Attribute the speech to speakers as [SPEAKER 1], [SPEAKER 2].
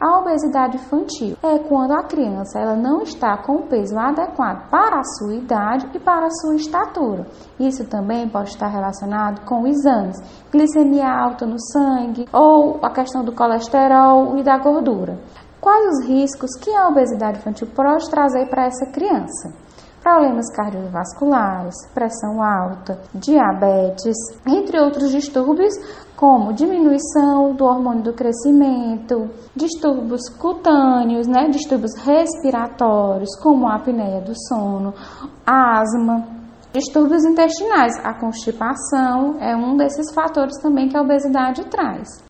[SPEAKER 1] A obesidade infantil é quando a criança ela não está com o peso adequado para a sua idade e para a sua estatura. Isso também pode estar relacionado com exames, glicemia alta no sangue ou a questão do colesterol e da gordura. Quais os riscos que a obesidade infantil pode trazer para essa criança? Problemas cardiovasculares, pressão alta, diabetes, entre outros distúrbios, como diminuição do hormônio do crescimento, distúrbios cutâneos, distúrbios respiratórios, como a apneia do sono, asma, distúrbios intestinais. A constipação é um desses fatores também que a obesidade traz.